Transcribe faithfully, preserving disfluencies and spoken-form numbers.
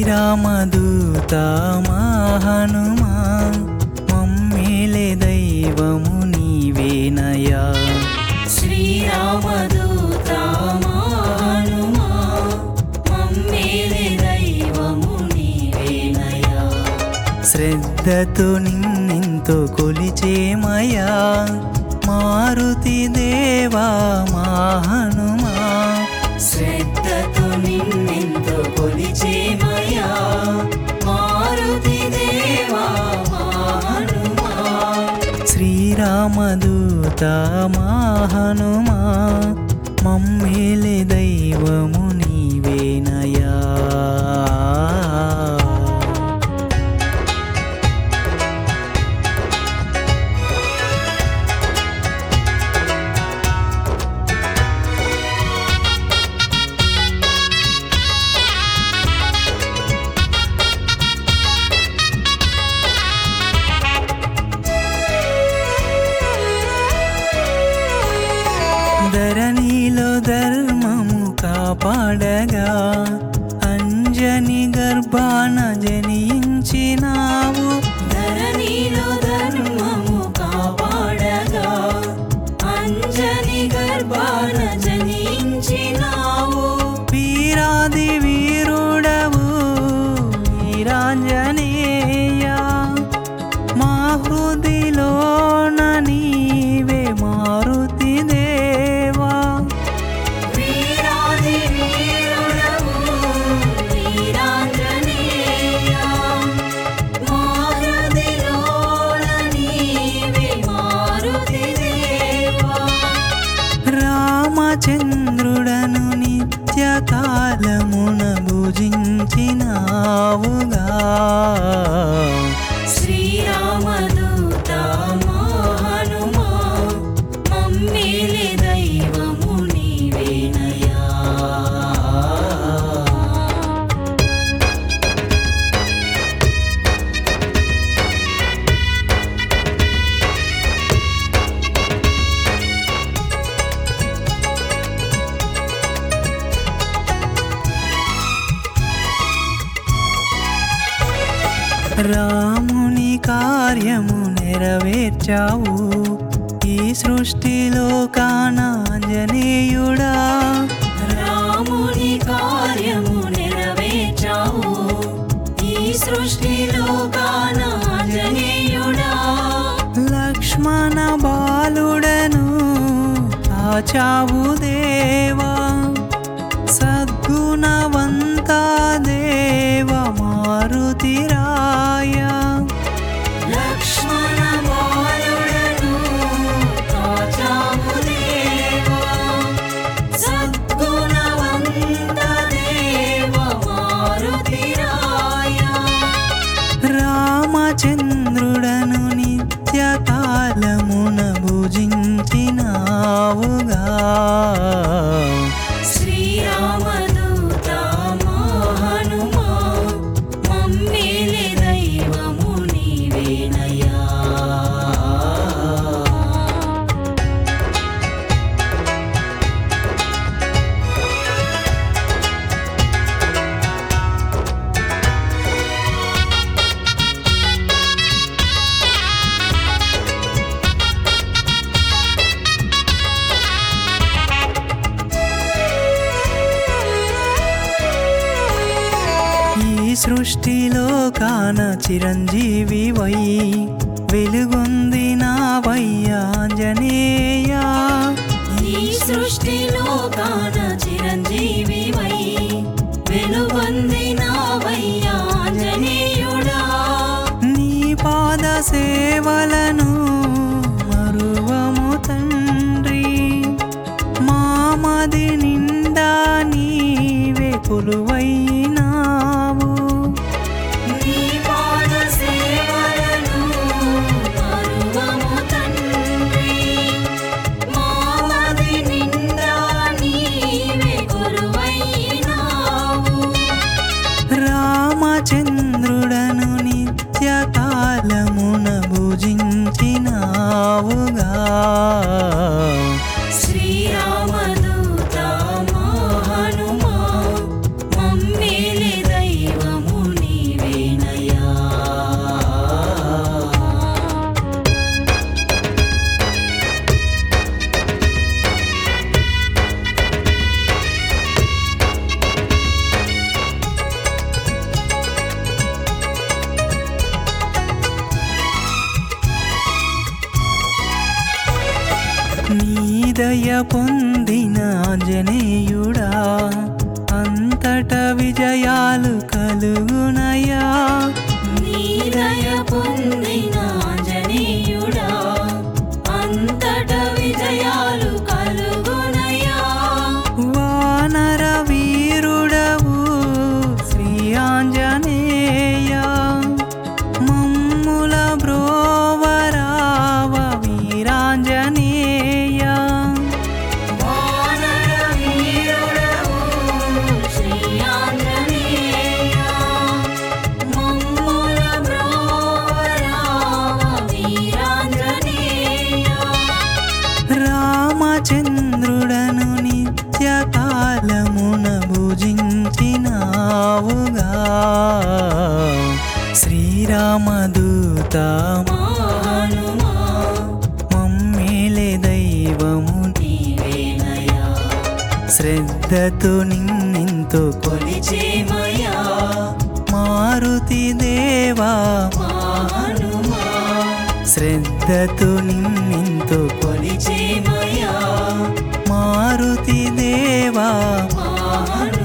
శ్రీరామదూత మా హనుమా మమ్మేలే దైవము నీవేనయా. శ్రీరామదూత మా హనుమా మమ్మేలే దైవము నీవేనయా. శ్రద్ధతో నిన్నెంతో కొలిచేమయా మారుతి దేవా మా హనుమా. శ్రద్ధతో నిన్నెంతో కొలిచేమయా మారుతి దేవా మా హనుమా. శ్రీరామదూత మా హనుమా మమ్మేలే దైవము నీవేనయా. ధరణిలో ధర్మము కాపాడగా అంజని గర్భాన జనించినావు. ధరణిలో ధర్మము కాపాడగా అంజని గర్భాన జనించినావు. వీరాది వీరుడవు వీరాంజనేయ మా హృదిలోన నీవే మారుతి దేవా. వీరాది వీరుడవు వీరాంజనేయ మా హృదిలోన నీవే మారుతి దేవా. రామచంద్రుడను నిత్యకాలమున భుజించినావుగా. శ్రీరామదూత మా హనుమా మమ్మేలే దైవము నీవేనయా. రాముని కార్యము నెరవేర్చావు ఈ సృష్టిలో కానాంజనేయుడా. రాముని కార్యము నెరవేర్చావు ఈ సృష్టిలో కానాంజనేయుడా. లక్ష్మణ బాలుడను కాచావు దేవా సద్గుణవంత దేవ మారుతి రాయ. లక్ష్మణ బాలుడను కాచావు దేవా సద్గుణవంత దేవ మారుతి రాయ. రామచంద్రుడను నిత్యకాలమున భుజించినావుగా. శ్రీరామదూత మా హనుమా మమ్మేలే దైవము నీవేనయా. ఈ సృష్టిలో కాన చిరంజీవి వై వెలుగొందినావయ్యా ఆంజనేయ. ఈ సృష్టిలో కాన చిరంజీవి వై వెలుగొందినావయ్యా ఆంజనేయుడా. నీ పాద సేవలను మరువము తండ్రి మామది నిండా నీవే కొలువైనావు. నీ పాద సేవలను మరువము తండ్రి మామది నిండా నీవే కొలువైనావు. రామచంద్రుడను నిత్యకాలమున భుజించినావుగా. శ్రీరామదూత మా హనుమా మమ్మేలే దైవము పొందిన ఆంజనేయుడా అంతట విజయాలు కలుగునయా నీ దయ పొందిన ఆంజనేయుడా అంతట విజయాలు కలుగునయా వానర వీరుడవు శ్రీ ఆంజనేయ మమ్ముల బ్రోవరావ వీరాంజనేయ వానర వీరుడవు శ్రీ ఆంజనేయ మమ్ముల బ్రోవరావ వీరాంజనేయ రామచంద్రుడను నిత్యకాలమున భుజించినావుగా శ్రీరామదూత హనుమా మమ్మేలే దైవము నీవేనయా శ్రద్ధతో నిన్నెంతో కొలిచేమయా మారుతి దేవా మా హనుమా శ్రద్ధతో నిన్నెంతో కొలిచేమయా మారుతి దేవా మా హనుమా